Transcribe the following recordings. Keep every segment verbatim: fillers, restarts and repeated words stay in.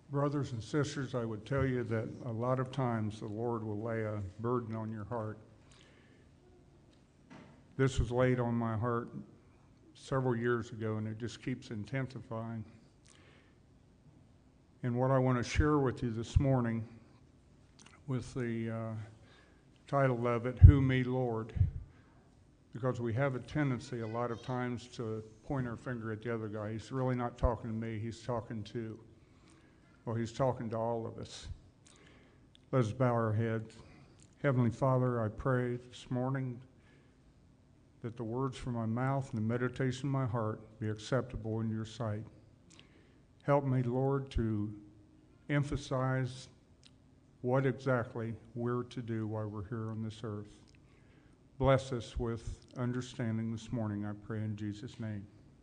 Brothers and sisters, I would tell you that a lot of times the Lord will lay a burden on your heart. This was laid on my heart several years ago, and it just keeps intensifying. And what I want to share with you this morning with the uh, title of it, Who Me, Lord? Because we have a tendency a lot of times to point our finger at the other guy. He's really not talking to me, he's talking to, well, he's talking to all of us. Let us bow our heads. Heavenly Father, I pray this morning that the words from my mouth and the meditation of my heart be acceptable in your sight. Help me, Lord, to emphasize what exactly we're to do while we're here on this earth. Bless us with understanding this morning, I pray in Jesus' name.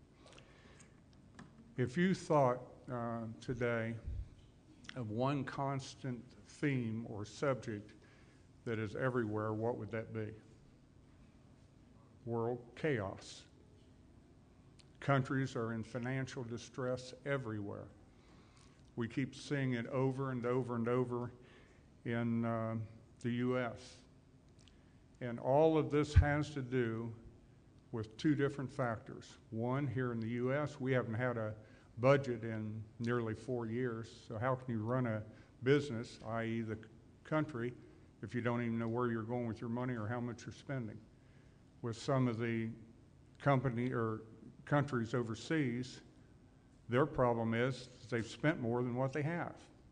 If you thought uh, today of one constant theme or subject that is everywhere, what would that be? World chaos. Countries are in financial distress everywhere. We keep seeing it over and over and over in uh, the U S And all of this has to do with two different factors. One, here in the U S, we haven't had a budget in nearly four years, so how can you run a business, that is the country, if you don't even know where you're going with your money or how much you're spending? With some of the company or countries overseas, their problem is they've spent more than what they have.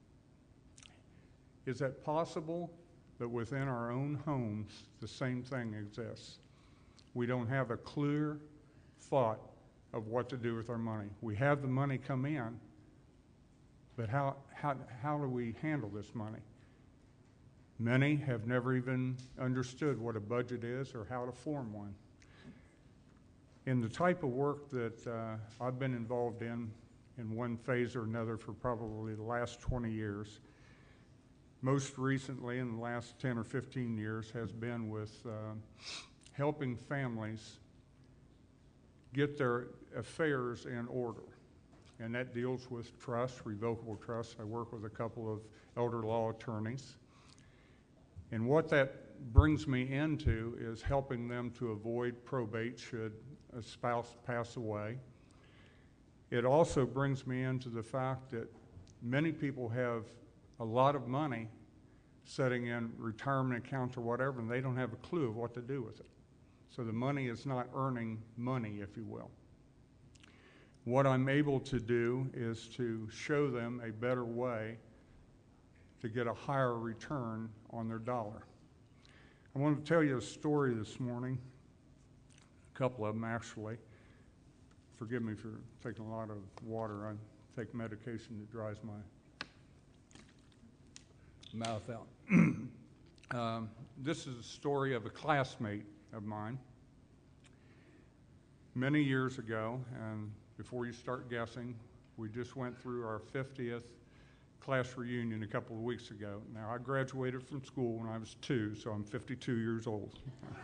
Is that possible that within our own homes the same thing exists? We don't have a clear thought of what to do with our money. We have the money come in, but how, how, how do we handle this money? Many have never even understood what a budget is or how to form one. In the type of work that uh, I've been involved in, in one phase or another for probably the last twenty years, most recently in the last ten or fifteen years has been with uh, helping families get their affairs in order. And that deals with trust, revocable trust. I work with a couple of elder law attorneys. And what that brings me into is helping them to avoid probate should a spouse pass away. It also brings me into the fact that many people have a lot of money sitting in retirement accounts or whatever, and they don't have a clue of what to do with it. So the money is not earning money, if you will. What I'm able to do is to show them a better way to get a higher return on their dollar. I want to tell you a story this morning, a couple of them actually. Forgive me for taking a lot of water. I take medication that dries my mouth out. um, this is a story of a classmate of mine. Many years ago, and before you start guessing, we just went through our fiftieth class reunion a couple of weeks ago. Now, I graduated from school when I was two, so I'm fifty-two years old.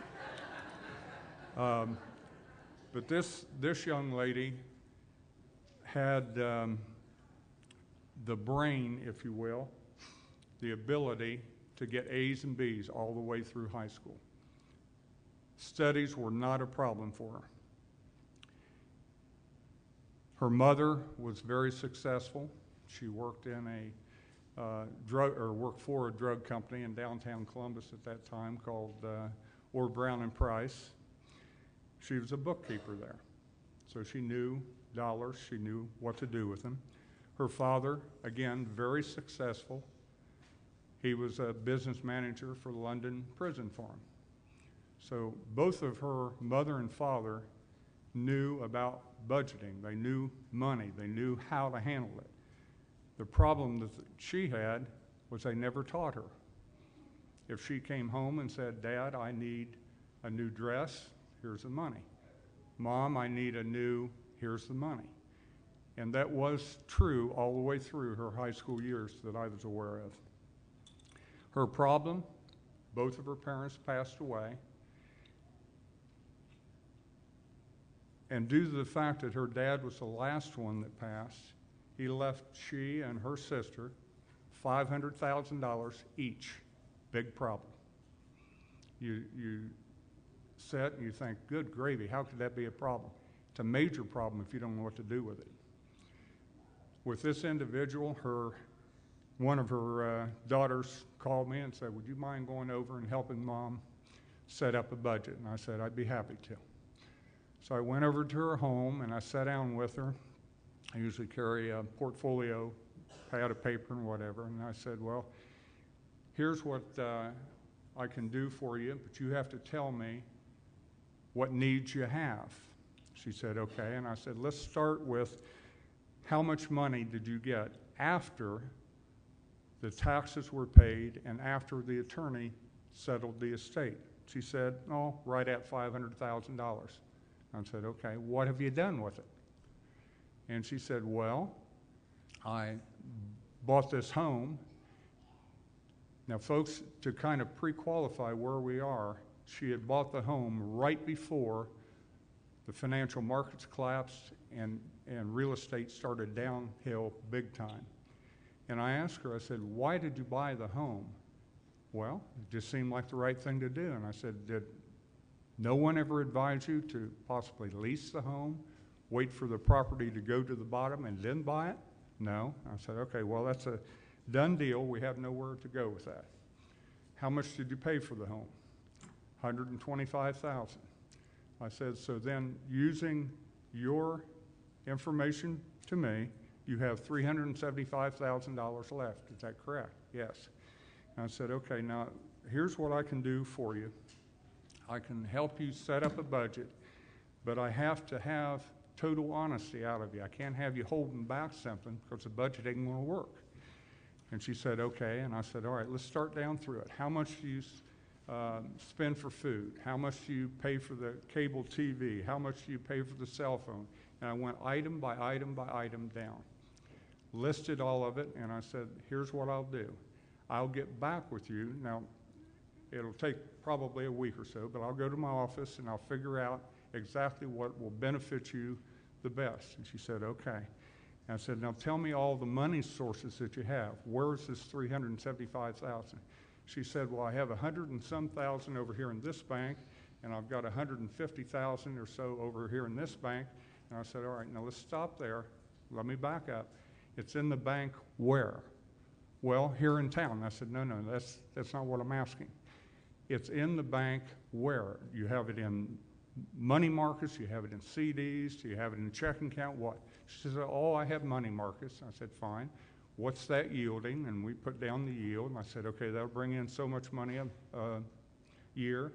um, but this, this young lady had um, the brain, if you will, the ability to get A's and B's all the way through high school. Studies were not a problem for her. Her mother was very successful. She worked in a uh, drug or worked for a drug company in downtown Columbus at that time called uh, Ward Brown and Price. She was a bookkeeper there, so she knew dollars. She knew what to do with them. Her father, again, very successful. He was a business manager for the London Prison Farm. So both of her mother and father knew about budgeting. They knew money. They knew how to handle it. The problem that she had was they never taught her. If she came home and said, "Dad, I need a new dress, here's the money. Mom, I need a new, here's the money." And that was true all the way through her high school years that I was aware of. Her problem, both of her parents passed away. And due to the fact that her dad was the last one that passed, he left she and her sister five hundred thousand dollars each. Big problem. You, you sit and you think, good gravy, how could that be a problem? It's a major problem if you don't know what to do with it. With this individual, her, one of her uh, daughters called me and said, would you mind going over and helping Mom set up a budget? And I said, I'd be happy to. So I went over to her home and I sat down with her. I usually carry a portfolio, pad of paper and whatever, and I said, well, here's what uh, I can do for you, but you have to tell me what needs you have. She said, okay, and I said, let's start with how much money did you get after the taxes were paid and after the attorney settled the estate? She said, oh, right at five hundred thousand dollars. I said, okay, what have you done with it? And she said, well, I bought this home. Now, folks, to kind of pre-qualify where we are, she had bought the home right before the financial markets collapsed and, and real estate started downhill big time. And I asked her, I said, why did you buy the home? Well, it just seemed like the right thing to do. And I said, did no one ever advise you to possibly lease the home, wait for the property to go to the bottom and then buy it? No. I said, okay, well, that's a done deal. We have nowhere to go with that. How much did you pay for the home? one hundred twenty-five thousand dollars. I said, so then using your information to me, you have three hundred seventy-five thousand dollars left. Is that correct? Yes. And I said, okay, now here's what I can do for you. I can help you set up a budget, but I have to have total honesty out of you. I can't have you holding back something because the budget ain't going to work. And she said, okay. And I said, all right, let's start down through it. How much do you uh, spend for food? How much do you pay for the cable T V? How much do you pay for the cell phone? And I went item by item by item down, listed all of it, and I said, here's what I'll do. I'll get back with you. Now, it'll take probably a week or so, but I'll go to my office and I'll figure out exactly what will benefit you the best. And she said, okay. And I said, now tell me all the money sources that you have. Where is this three hundred seventy-five thousand dollars? She said, well, I have a hundred and some thousand over here in this bank, and I've got one hundred fifty thousand or so over here in this bank. And I said, all right, now let's stop there. Let me back up. It's in the bank where? Well, here in town. And I said, no, no, that's, that's not what I'm asking. It's in the bank where? You have it in money markets, you have it in C Ds, you have it in a checking account, what? She said, oh, I have money markets. I said, fine. What's that yielding? And we put down the yield. And I said, okay, that'll bring in so much money a uh, year.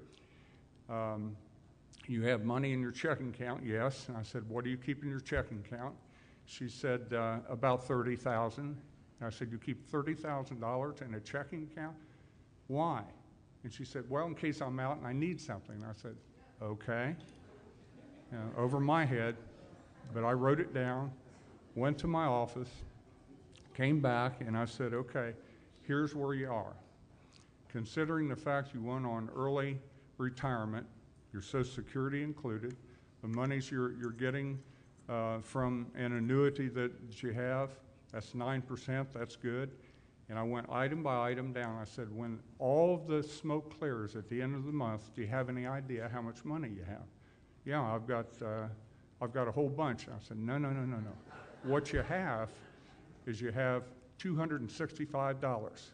Um, you have money in your checking account? Yes. And I said, what do you keep in your checking account? She said, uh, about thirty thousand dollars. I said, you keep thirty thousand dollars in a checking account? Why? And she said, well, in case I'm out and I need something. And I said, okay. You know, over my head, but I wrote it down, went to my office, came back, and I said, okay, here's where you are. Considering the fact you went on early retirement, your Social Security included, the monies you're, you're getting uh, from an annuity that you have, that's nine percent, that's good. And I went item by item down. I said, when all the smoke clears at the end of the month, do you have any idea how much money you have? Yeah, I've got, uh, I've got a whole bunch. I said, no, no, no, no, no. What you have is you have two hundred sixty-five dollars.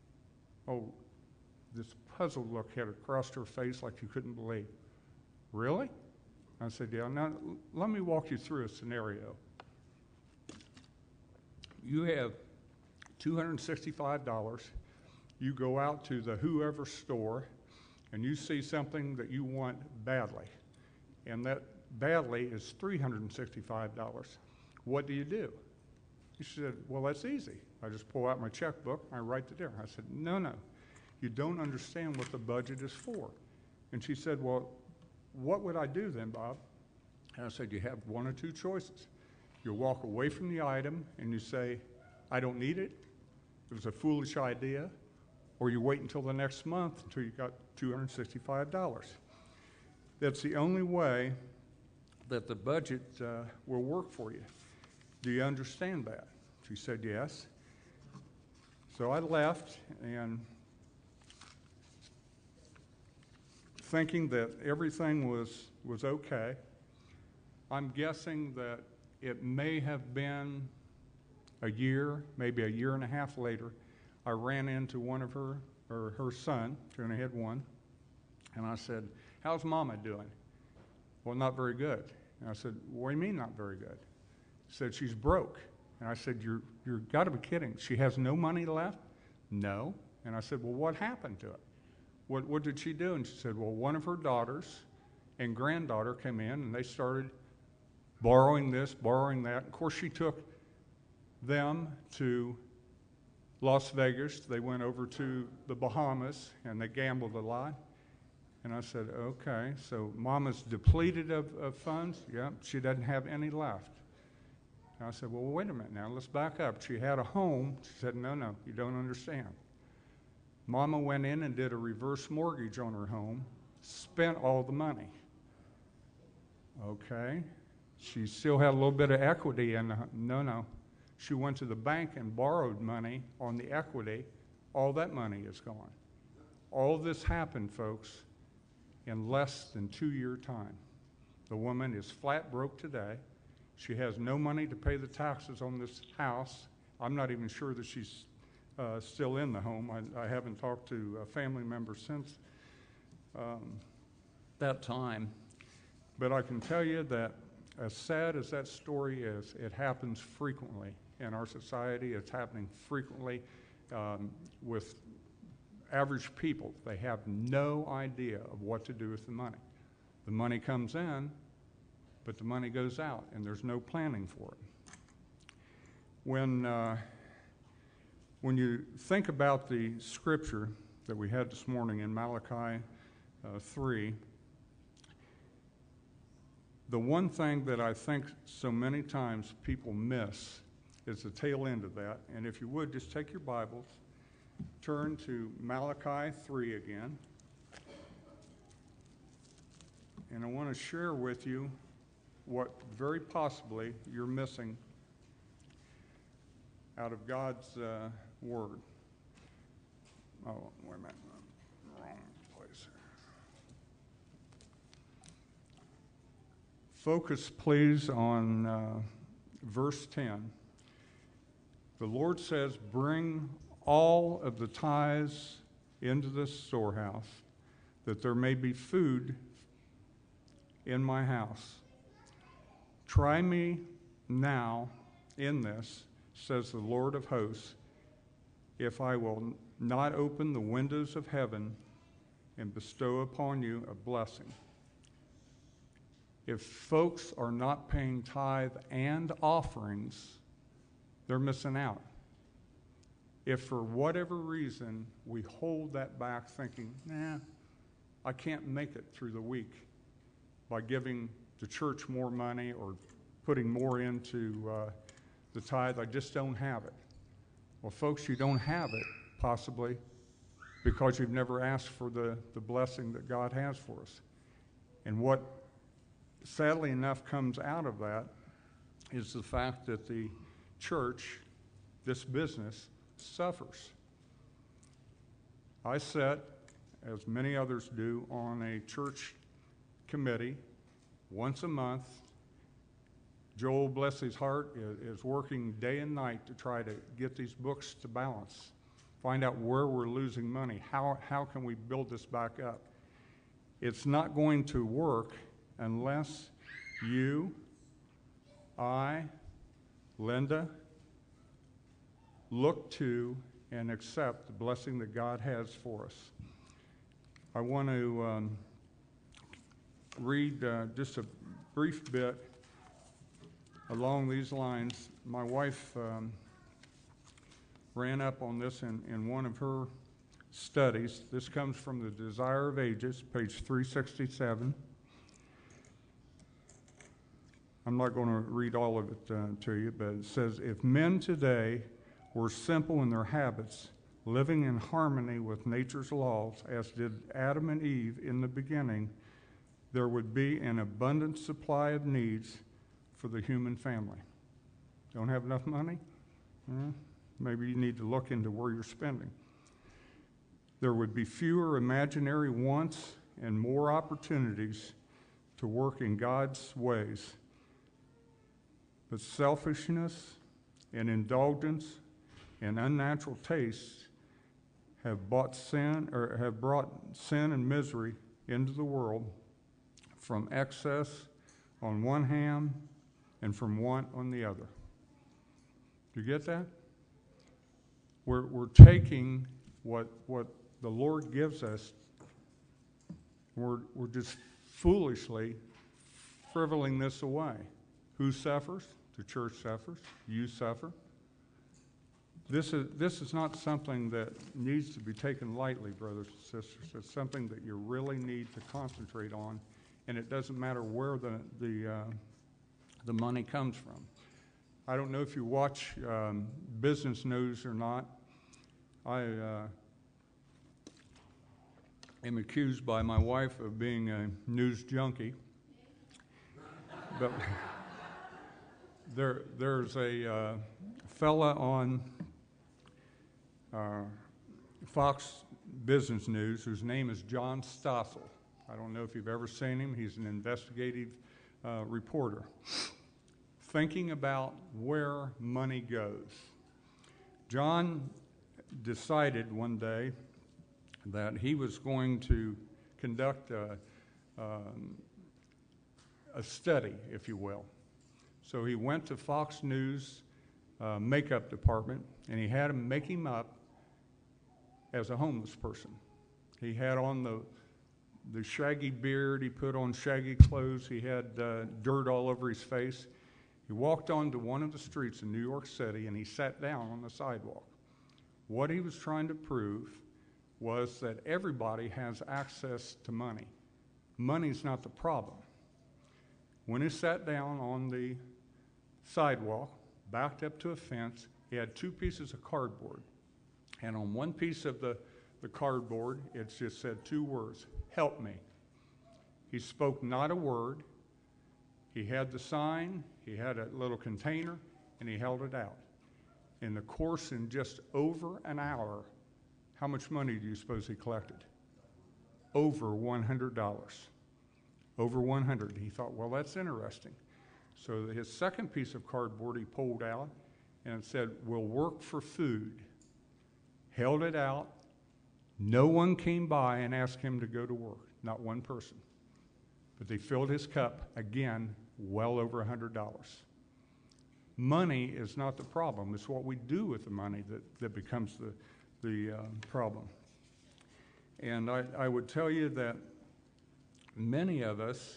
Oh, this puzzled look had across her face like you couldn't believe. Really? I said, yeah. Now, let me walk you through a scenario. You have two hundred sixty-five dollars. You go out to the whoever store and you see something that you want badly. And that badly is three hundred sixty-five dollars. What do you do? She said, well, that's easy. I just pull out my checkbook and I write it there. I said, no, no. You don't understand what the budget is for. And she said, well, what would I do then, Bob? And I said, you have one or two choices. You walk away from the item and you say, I don't need it. It was a foolish idea. Or you wait until the next month until you got two hundred sixty-five dollars. That's the only way that the budget uh, will work for you. Do you understand that? She said, yes. So I left, and thinking that everything was, was okay. I'm guessing that it may have been a year, maybe a year and a half later, I ran into one of her, or her son, she only had one, and I said, how's Mama doing? Well, not very good. And I said, what do you mean not very good? She said, she's broke. And I said, you're, you've got to be kidding. She has no money left? No. And I said, well, what happened to it? What, what did she do? And she said, well, one of her daughters and granddaughter came in, and they started borrowing this, borrowing that. Of course, she took them to Las Vegas. They went over to the Bahamas, and they gambled a lot. And I said, okay, so Mama's depleted of, of funds? Yeah, she doesn't have any left. And I said, well, wait a minute now, let's back up. She had a home. She said, no, no, you don't understand. Mama went in and did a reverse mortgage on her home, spent all the money. Okay, she still had a little bit of equity in the, no, no. She went to the bank and borrowed money on the equity. All that money is gone. All this happened, folks, in less than two-year time. The woman is flat broke today. She has no money to pay the taxes on this house. I'm not even sure that she's uh, still in the home. I, I haven't talked to a family member since um, that time. But I can tell you that as sad as that story is, it happens frequently in our society. It's happening frequently um, with average people. They have no idea of what to do with the money. The money comes in, but the money goes out, and there's no planning for it. When, uh, when you think about the scripture that we had this morning in Malachi uh, three, the one thing that I think so many times people miss is the tail end of that. And if you would, just take your Bibles, turn to Malachi three again. And I want to share with you what very possibly you're missing out of God's uh, Word. Oh, wait a minute. Wrong place. Focus, please, on uh, verse ten. The Lord says, bring all of the tithes into this storehouse, that there may be food in my house. Try me now in this, says the Lord of hosts, if I will not open the windows of heaven and bestow upon you a blessing. If folks are not paying tithe and offerings, they're missing out. If for whatever reason we hold that back thinking, nah, I can't make it through the week by giving the church more money or putting more into uh, the tithe, I just don't have it. Well, folks, you don't have it, possibly, because you've never asked for the, the blessing that God has for us. And what, sadly enough, comes out of that is the fact that the church, this business, suffers. I sit, as many others do, on a church committee once a month. Joel, bless his heart, is working day and night to try to get these books to balance, find out where we're losing money, how, how can we build this back up. It's not going to work unless you, I, Linda, look to and accept the blessing that God has for us. I want to um, read uh, just a brief bit along these lines. My wife um, ran up on this in, in one of her studies. This comes from the Desire of Ages, page three sixty-seven. I'm not going to read all of it uh, to you, but it says, if men today were simple in their habits, living in harmony with nature's laws, as did Adam and Eve in the beginning, there would be an abundant supply of needs for the human family. Don't have enough money? Well, maybe you need to look into where you're spending. There would be fewer imaginary wants and more opportunities to work in God's ways. But selfishness and indulgence and unnatural tastes have brought sin or have brought sin and misery into the world, from excess on one hand and from want on the other. Do you get that? We're we're taking what what the Lord gives us. We're we're just foolishly frivoling this away. Who suffers? The church suffers. You suffer. This is this is not something that needs to be taken lightly, brothers and sisters. It's something that you really need to concentrate on, and it doesn't matter where the the uh, the money comes from. I don't know if you watch um, business news or not. I uh, am accused by my wife of being a news junkie, but there there's a uh, fella on Uh, Fox Business News, whose name is John Stossel. I don't know if you've ever seen him. He's an investigative uh, reporter. Thinking about where money goes. John decided one day that he was going to conduct a, um, a study, if you will. So he went to Fox News uh, makeup department, and he had him make him up as a homeless person. He had on the the shaggy beard, he put on shaggy clothes, he had uh, dirt all over his face. He walked onto one of the streets in New York City and he sat down on the sidewalk. What he was trying to prove was that everybody has access to money. Money's not the problem. When he sat down on the sidewalk, backed up to a fence, he had two pieces of cardboard. And on one piece of the, the cardboard, it just said two words, "Help me." He spoke not a word. He had the sign, he had a little container, and he held it out. In the course, in just over an hour, how much money do you suppose he collected? Over one hundred dollars. Over one hundred dollars. He thought, well, that's interesting. So his second piece of cardboard he pulled out, and it said, "We'll work for food." Held it out. No one came by and asked him to go to work, not one person. But they filled his cup, again, well over one hundred dollars. Money is not the problem. It's what we do with the money that, that becomes the, the uh, problem. And I, I would tell you that many of us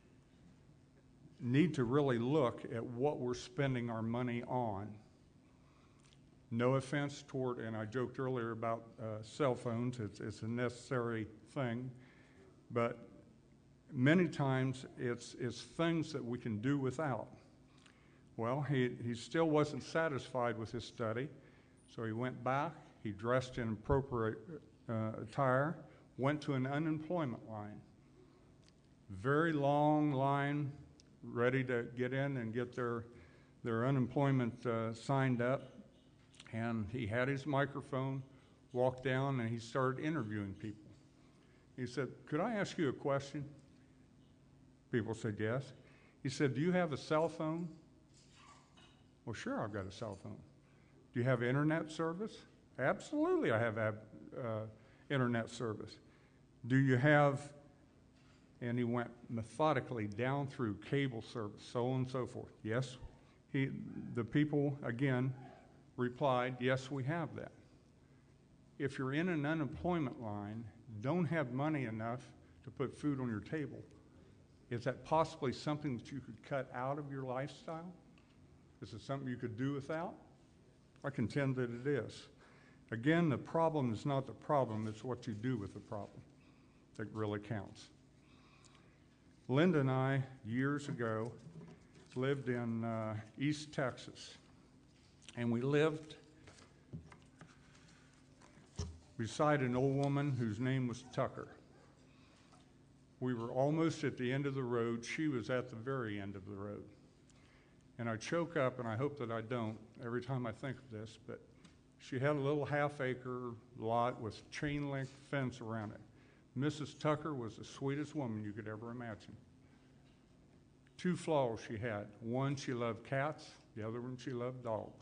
need to really look at what we're spending our money on. No offense toward, and I joked earlier about uh, cell phones, it's, it's a necessary thing, but many times it's, it's things that we can do without. Well, he, he still wasn't satisfied with his study, so he went back, he dressed in appropriate uh, attire, went to an unemployment line. Very long line, ready to get in and get their, their unemployment uh, signed up. And he had his microphone, walked down, and he started interviewing people. He said, "Could I ask you a question?" People said, "Yes." He said, "Do you have a cell phone?" "Well, sure, I've got a cell phone." "Do you have internet service?" "Absolutely, I have uh, internet service." "Do you have," and he went methodically down through cable service, so on and so forth. Yes, he, the people, again, replied, "Yes, we have that." If you're in an unemployment line, don't have money enough to put food on your table, is that possibly something that you could cut out of your lifestyle? Is it something you could do without? I contend that it is. Again, the problem is not the problem, it's what you do with the problem that really counts. Linda and I, years ago, lived in uh, East Texas. And we lived beside an old woman whose name was Tucker. We were almost at the end of the road. She was at the very end of the road. And I choke up, and I hope that I don't every time I think of this, but she had a little half-acre lot with chain-link fence around it. Missus Tucker was the sweetest woman you could ever imagine. Two flaws she had. One, she loved cats. The other one, she loved dogs.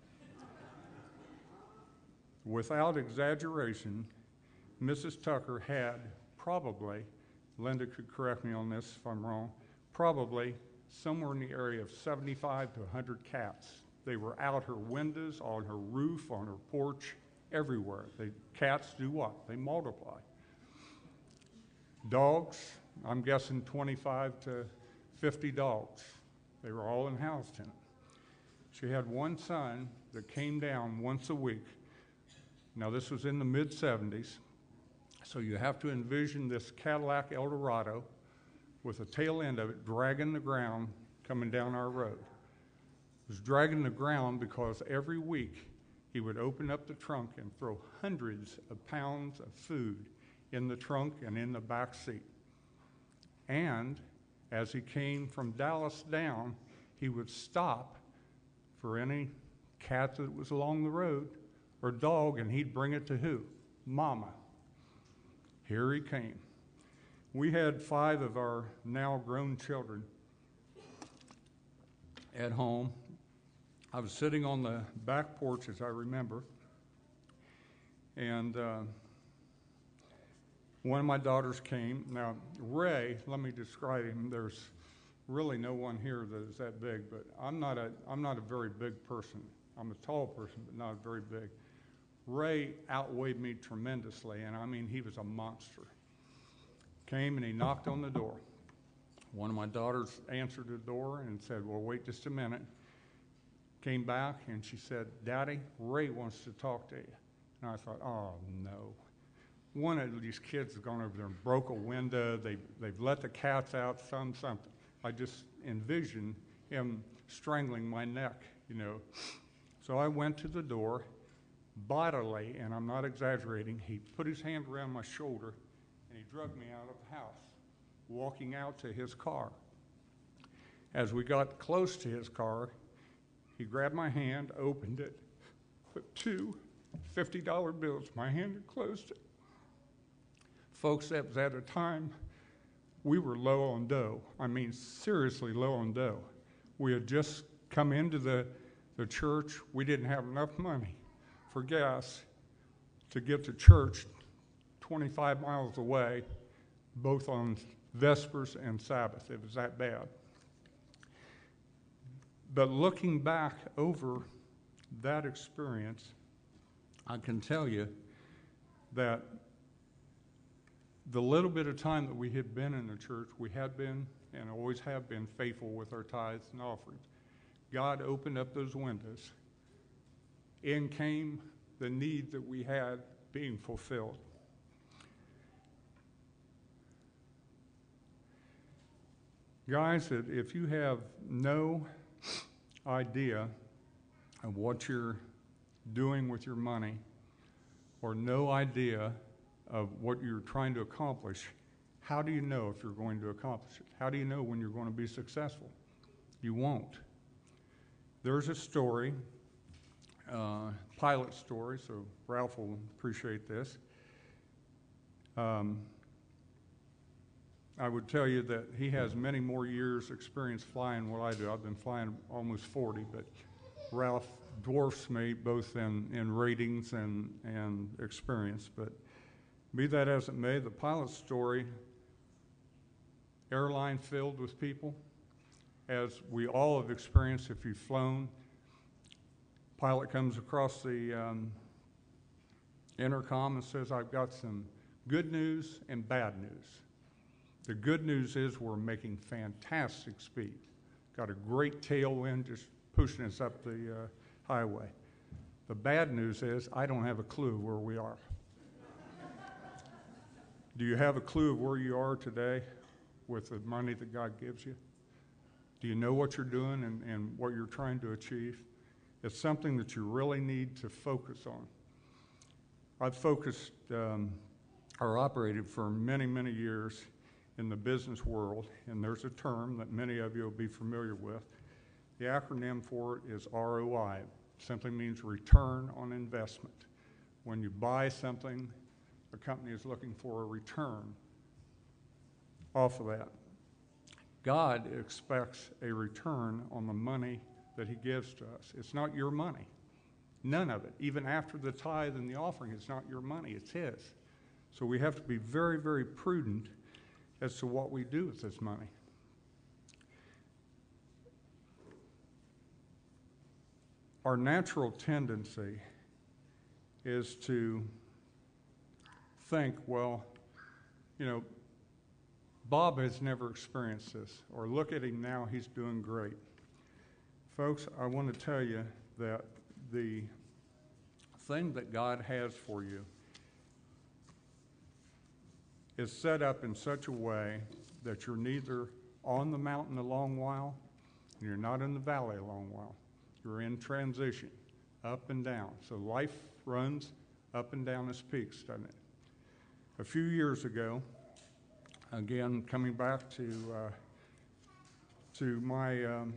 Without exaggeration, Missus Tucker had probably, Linda could correct me on this if I'm wrong, probably somewhere in the area of seventy-five to one hundred cats. They were out her windows, on her roof, on her porch, everywhere. They, cats do what? They multiply. Dogs, I'm guessing twenty-five to fifty dogs. They were all housed in it. She had one son that came down once a week. Now, this was in the mid seventies, so you have to envision this Cadillac Eldorado with the tail end of it dragging the ground coming down our road. It was dragging the ground because every week he would open up the trunk and throw hundreds of pounds of food in the trunk and in the back seat. And as he came from Dallas down, he would stop for any cat that was along the road or dog, and he'd bring it to who? Mama. Here he came. We had five of our now grown children at home. I was sitting on the back porch, as I remember, and uh, one of my daughters came. Now, Ray, let me describe him. There's really no one here that is that big, but I'm not a, I'm not a very big person. I'm a tall person, but not very big. Ray outweighed me tremendously, and I mean, he was a monster. Came and he knocked on the door. One of my daughters answered the door and said, well, wait just a minute. Came back and she said, Daddy, Ray wants to talk to you. And I thought, oh, no. One of these kids has gone over there and broke a window. They, they've let the cats out, some something. I just envisioned him strangling my neck, you know. So I went to the door, bodily, and I'm not exaggerating, he put his hand around my shoulder and he dragged me out of the house, walking out to his car. As we got close to his car, he grabbed my hand, opened it, put two fifty dollar bills in my hand and closed it. Folks, that was at a time we were low on dough. I mean, seriously low on dough. We had just come into the, the church. We didn't have enough money for gas to get to church twenty-five miles away, both on Vespers and Sabbath. It was that bad. But looking back over that experience, I can tell you that the little bit of time that we had been in the church, we had been and always have been faithful with our tithes and offerings. God opened up those windows. In came the need that we had being fulfilled. Guys, if you have no idea of what you're doing with your money, or no idea of what you're trying to accomplish, how do you know if you're going to accomplish it? How do you know when you're going to be successful? You won't. There's a story, uh, pilot story, so Ralph will appreciate this. Um, I would tell you that he has many more years experience flying than what I do. I've been flying almost forty, but Ralph dwarfs me both in, in ratings and, and experience. But be that as it may, the pilot story, airline filled with people, as we all have experienced if you've flown. Pilot comes across the um, intercom and says, I've got some good news and bad news. The good news is we're making fantastic speed. Got a great tailwind just pushing us up the uh, highway. The bad news is I don't have a clue where we are. Do you have a clue of where you are today with the money that God gives you? Do you know what you're doing and, and what you're trying to achieve? It's something that you really need to focus on. I've focused um, or operated for many, many years in the business world, and there's a term that many of you will be familiar with. The acronym for it is R O I. Simply means return on investment. When you buy something, a company is looking for a return off of that. God expects a return on the money that he gives to us. It's not your money. None of it. Even after the tithe and the offering, it's not your money, it's his. So we have to be very, very prudent as to what we do with this money. Our natural tendency is to think, well, you know, Bob has never experienced this, or look at him now, he's doing great. Folks, I want to tell you that the thing that God has for you is set up in such a way that you're neither on the mountain a long while, and you're not in the valley a long while. You're in transition, up and down. So life runs up and down its peaks, doesn't it? A few years ago, again, coming back to uh, to my um,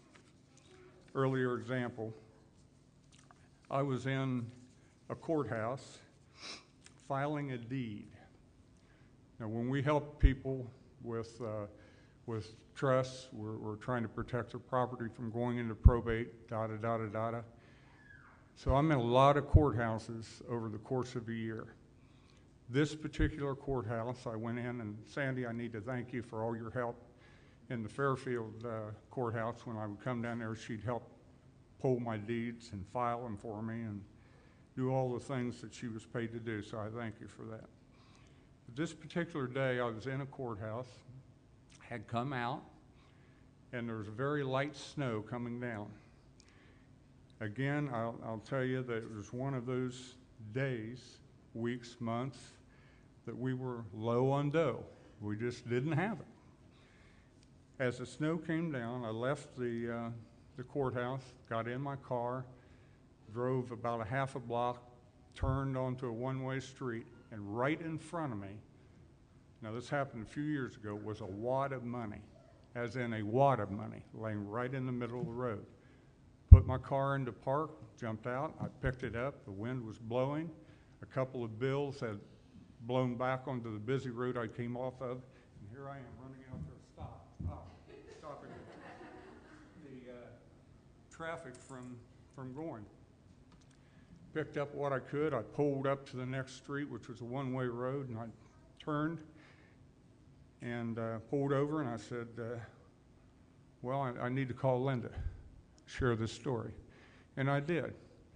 earlier example, I was in a courthouse filing a deed. Now, when we help people with uh, with trusts, we're, we're trying to protect their property from going into probate, da da da da da da. So I'm in a lot of courthouses over the course of a year. This particular courthouse, I went in, and Sandy, I need to thank you for all your help in the Fairfield uh, courthouse. When I would come down there, she'd help pull my deeds and file them for me and do all the things that she was paid to do, so I thank you for that. But this particular day, I was in a courthouse, had come out, and there was very light snow coming down. Again, I'll, I'll tell you that it was one of those days, weeks, months, that we were low on dough. We just didn't have it. As the snow came down, I left the, uh, the courthouse, got in my car, drove about a half a block, turned onto a one-way street, and right in front of me, now this happened a few years ago, was a wad of money, as in a wad of money, laying right in the middle of the road. Put my car into park, jumped out, I picked it up, the wind was blowing, a couple of bills had blown back onto the busy road I came off of, and here I am running out there, stop, stop, stopping the uh, traffic from, from going. Picked up what I could, I pulled up to the next street, which was a one-way road, and I turned and uh, pulled over, and I said, uh, well, I, I need to call Linda, share this story. And I did.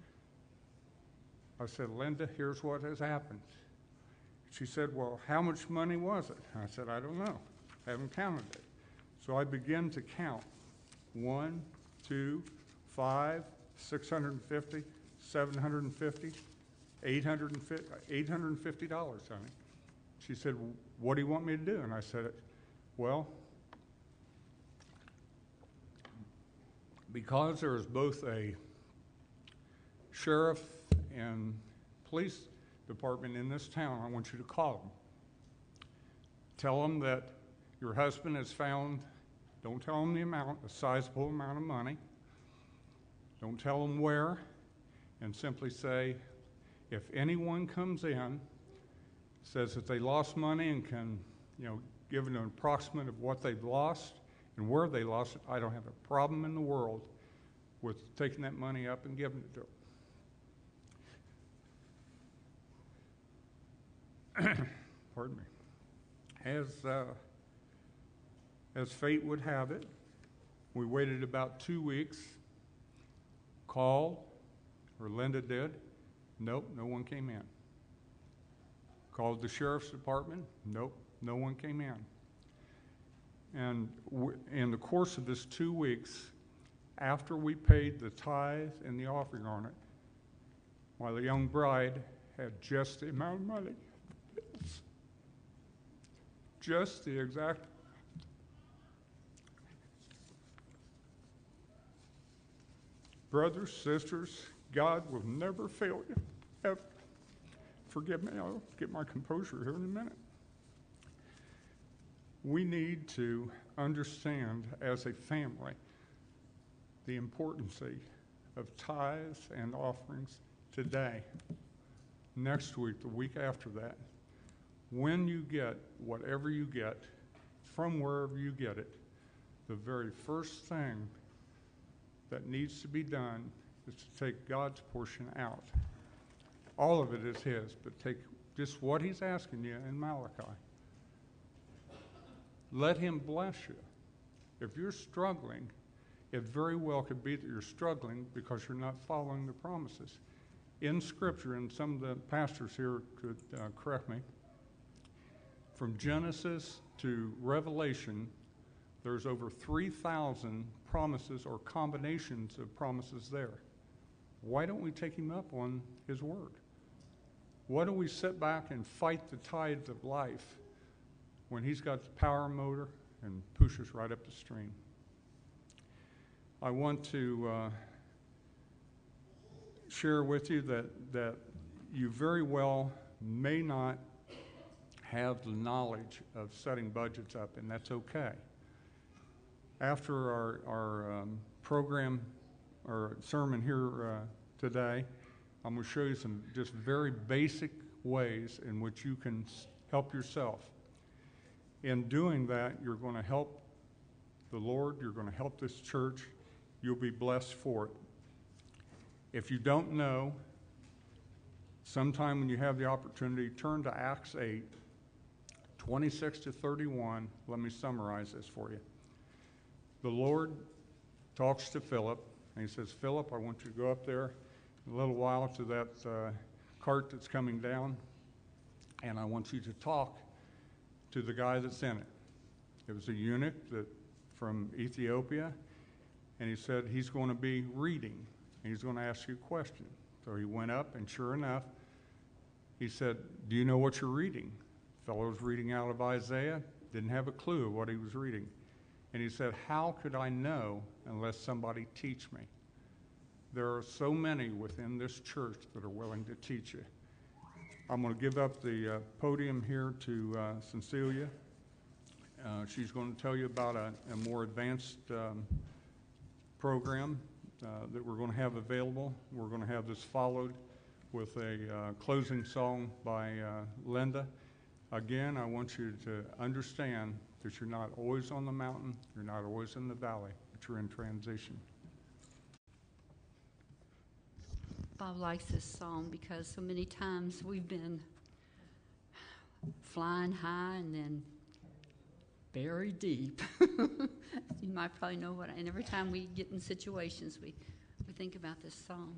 I said, Linda, here's what has happened. She said, well, how much money was it? I said, I don't know. I haven't counted it. So I began to count. One, two, five, six hundred fifty, seven hundred fifty, eight hundred fifty, eight hundred fifty dollars, honey. She said, what do you want me to do? And I said, well, because there is both a sheriff and police department in this town, I want you to call them. Tell them that your husband has found, don't tell them the amount, a sizable amount of money. Don't tell them where, and simply say, if anyone comes in, says that they lost money and can, you know, give an approximate of what they've lost and where they lost it, I don't have a problem in the world with taking that money up and giving it to them. Pardon me. As, uh, as fate would have it, we waited about two weeks, called, or Linda did. Nope, no one came in. Called the sheriff's department. Nope, no one came in. And w- in the course of this two weeks, after we paid the tithe and the offering on it, while the young bride had just the amount of money, just the exact. Brothers, sisters, God will never fail you, ever. Forgive me, I'll get my composure here in a minute. We need to understand as a family the importance of tithes and offerings today, next week, the week after that. When you get whatever you get, from wherever you get it, the very first thing that needs to be done is to take God's portion out. All of it is his, but take just what he's asking you in Malachi. Let him bless you. If you're struggling, it very well could be that you're struggling because you're not following the promises. In Scripture, and some of the pastors here could uh, correct me, from Genesis to Revelation, there's over three thousand promises or combinations of promises there. Why don't we take him up on his word? Why don't we sit back and fight the tides of life when he's got the power motor and push us right up the stream? I want to uh, share with you that, that you very well may not have the knowledge of setting budgets up, and that's okay. After our, our um, program or sermon here uh, today, I'm going to show you some just very basic ways in which you can help yourself. In doing that, you're going to help the Lord, you're going to help this church, you'll be blessed for it. If you don't know, sometime when you have the opportunity, turn to Acts eight, twenty-six to thirty-one. Let me summarize this for you. The Lord talks to Philip, and he says, Philip, I want you to go up there in a little while to that uh, cart that's coming down, and I want you to talk to the guy that's in it. It was a eunuch that from Ethiopia, and he said he's going to be reading, and he's going to ask you a question. So he went up, and sure enough, he said, do you know what you're reading? The fellow was reading out of Isaiah, didn't have a clue of what he was reading. And he said, how could I know unless somebody teach me? There are so many within this church that are willing to teach you. I'm going to give up the uh, podium here to uh, Cecilia. Uh, she's going to tell you about a, a more advanced um, program uh, that we're going to have available. We're going to have this followed with a uh, closing song by uh, Linda. Again, I want you to understand that you're not always on the mountain, you're not always in the valley, but you're in transition. Bob likes this song because so many times we've been flying high and then buried deep. You might probably know what, I, and every time we get in situations, we, we think about this song.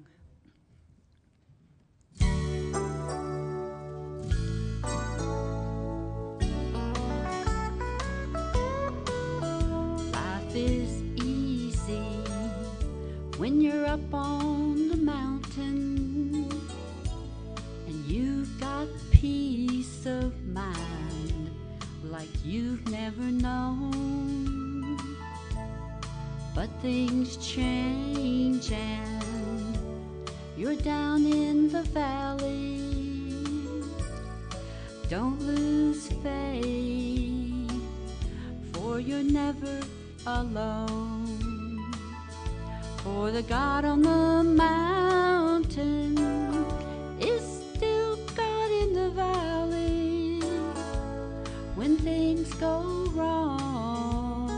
Life is easy when you're up on the mountain and you've got peace of mind like you've never known. But things change and you're down in the valley. Don't lose faith, for you're never alone. For the God on the mountain is still God in the valley. When things go wrong,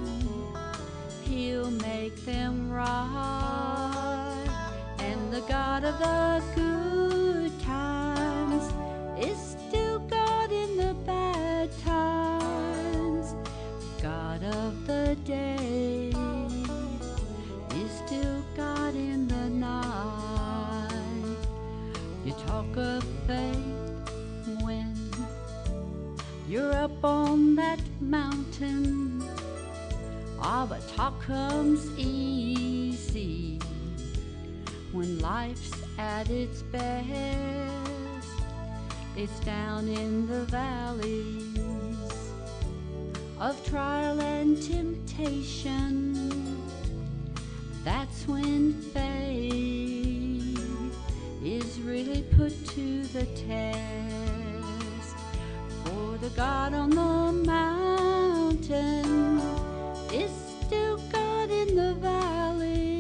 He'll make them right. And the God of the good times is still God in the bad times. God of the day is still God in the night. You talk of faith when you're up on that mountain. Ah, but talk comes easy when life's at its best. It's down in the valleys of trial and temptation. That's when faith is really put to the test. For the God on the mountain is still God in the valley.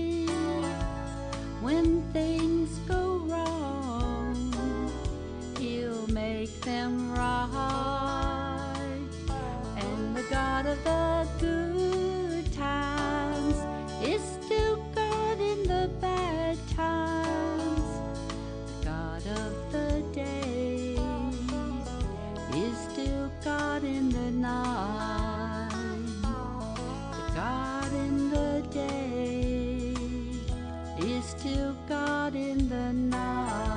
when things go wrong, He'll make them right. And the God of the good times is still God in the bad times. The God of the day is still God in the night. The God in the day is still God in the night.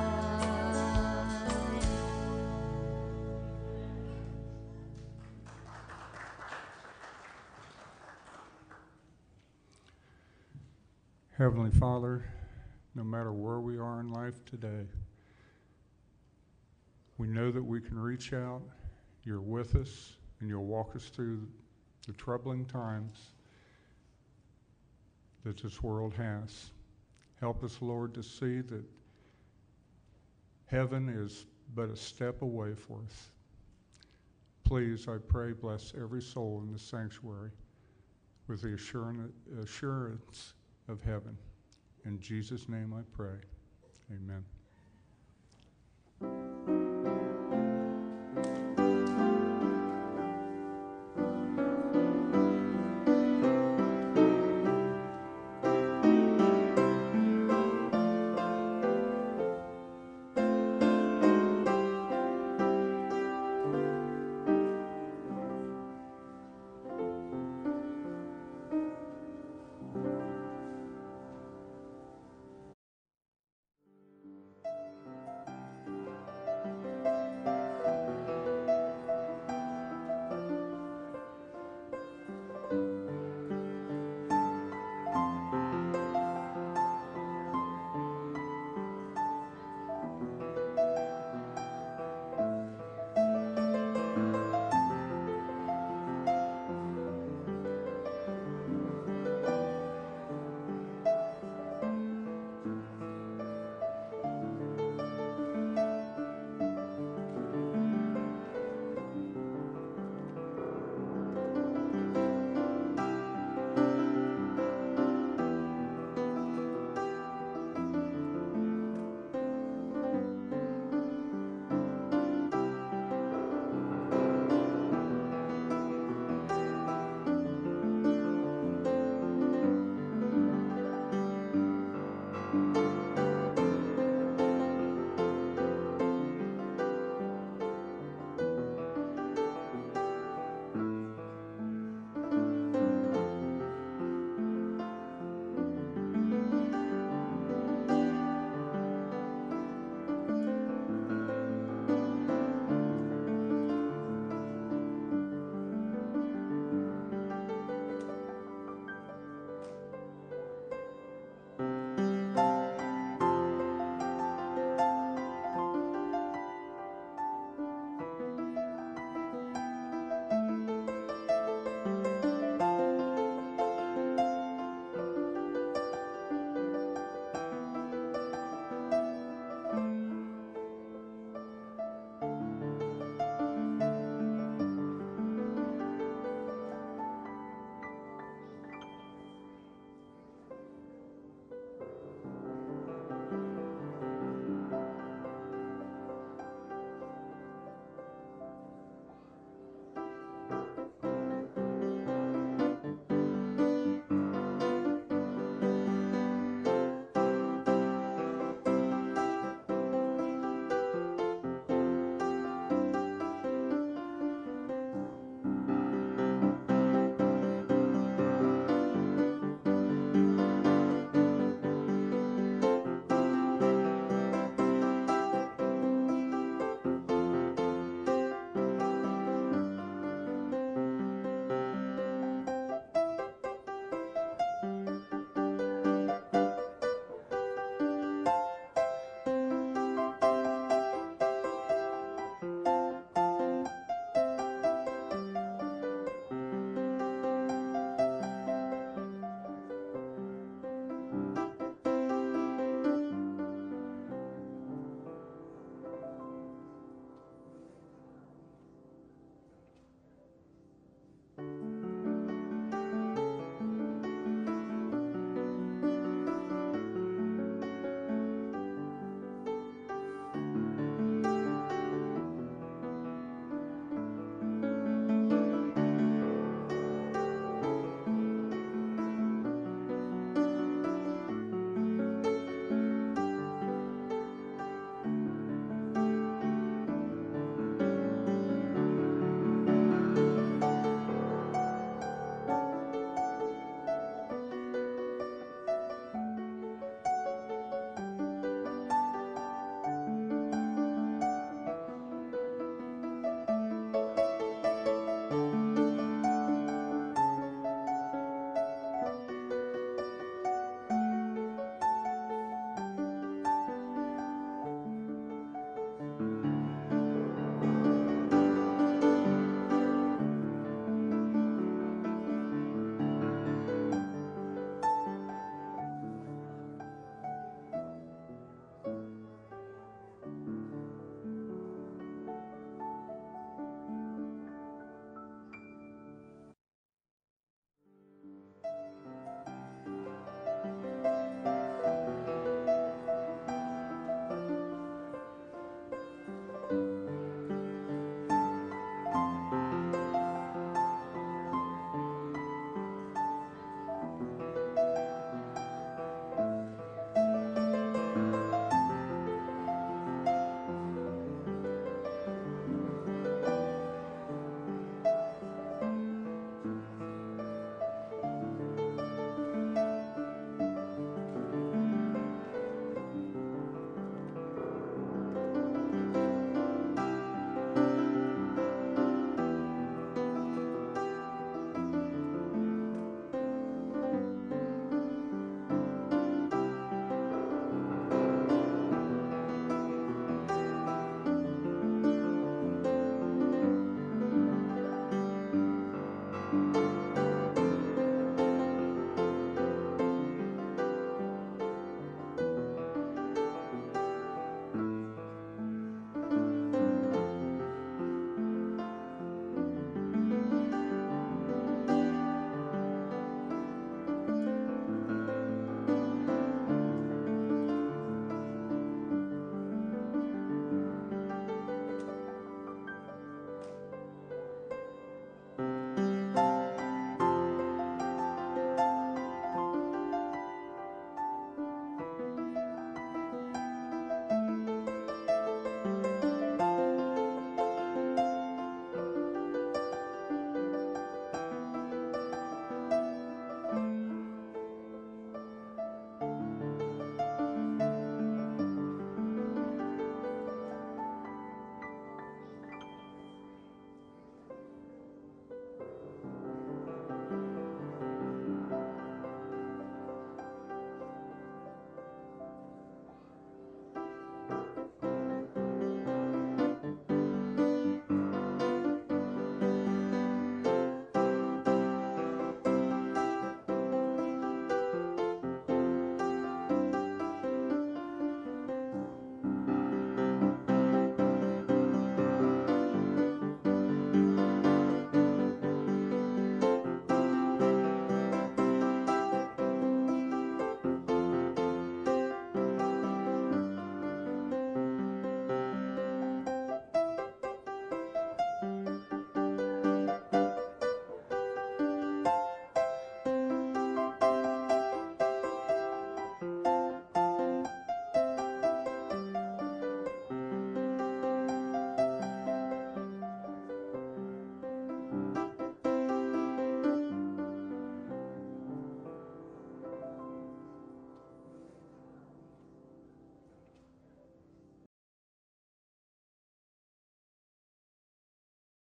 Heavenly Father, no matter where we are in life today, we know that we can reach out. You're with us, and you'll walk us through the troubling times that this world has. Help us, Lord, to see that heaven is but a step away for us. Please, I pray, bless every soul in this sanctuary with the assurance, assurance of heaven. In Jesus' name I pray. Amen.